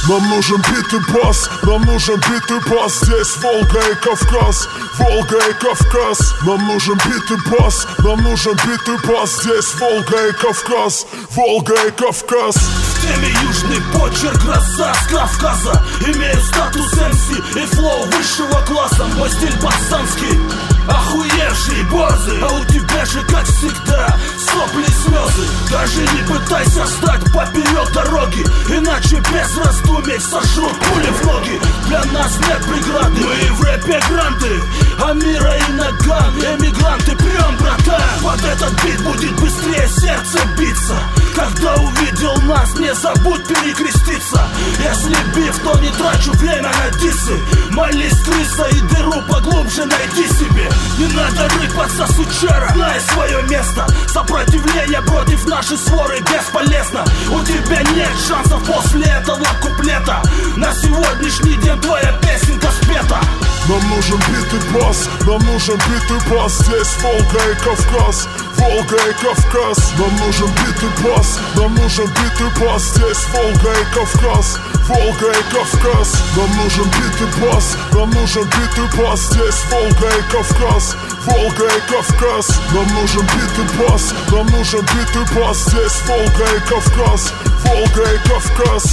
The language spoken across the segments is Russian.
Нам нужен битый бас, нам нужен битый бас. Здесь Волга и Кавказ, Волга и Кавказ. Нам нужен битый бас, нам нужен битый бас. Здесь Волга и Кавказ, Волга и Кавказ. В теме южный почерк, гроза с Кавказа. Имею статус МС и флоу высшего класса. Мой стиль пацанский, охуевший, борзый. А у тебя же, как всегда, сопли и слезы. Даже не пытайся встать поперек дороги, иначе без раздумий сожрут пули в ноги. Для нас нет преграды, мы в рэпе гранды. Амира и Наган, эмигранты, прием, братан. Под этот бит будет быстрее сердце биться. Когда увидел нас, не забудь перекреститься. Если биф, то не трачу время на диссы. Молись, крыса, и дыру поглубже найди себе. Не надо рыпаться, сучара, знай свое место. Сопротивление против нашей своры бесполезно. У тебя нет шансов после этого куплета. На сегодняшний день твоя песенка спета. Нам нужен битый бас, нам нужен битый бас. Здесь Волга и Кавказ, Волга и Кавказ. Нам нужен битый бас, нам нужен битый бас. Здесь Волга и Кавказ, Волга и Кавказ. Нам нужен битый бас, нам нужен битый бас. Здесь Волга и Кавказ, Волга и Кавказ. Нам нужен битый бас, нам нужен битый бас. Здесь Волга и Кавказ, Волга и Кавказ.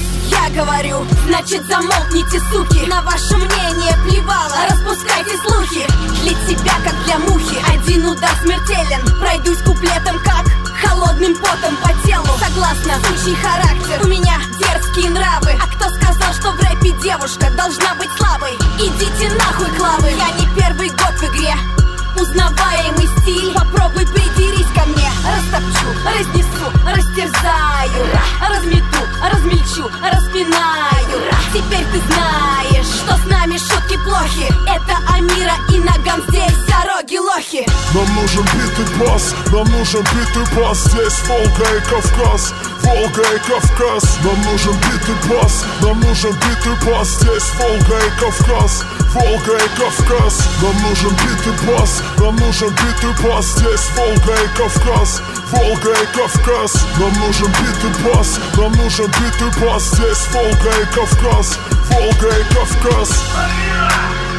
Я говорю, значит замолкните, суки. На ваше мнение плевало, распускайте слухи. Для тебя, как для мухи, один удар смертелен. Пройдусь куплетом, как холодным потом по телу. Согласна, сучий характер, у меня дерзкие нравы. А кто сказал, что в рэпе девушка должна быть слабой? Идите нахуй, клавы, я не первый год в игре. Узнаваемый стиль, попробуй придерись ко мне. Растопчу, разнесу, растерзаю, размету, размельчу, распинаю. Теперь ты знаешь, что с нами шутки плохи. Это Амира и Наган, здесь дороги лохи. Нам нужен битый бас, нам нужен битый бас. Здесь Волга и Кавказ, Волга и Кавказ. Нам нужен битый бас, нам нужен битый бас. Здесь Волга и Кавказ, Волга и Кавказ. Нам нужен битый бас, нам нужен битый бас. Здесь Волга и Кавказ, Волга и Кавказ. Нам нужен битый бас, нам нужен битый бас. Здесь Волга и Кавказ, Волга и Кавказ. Амира!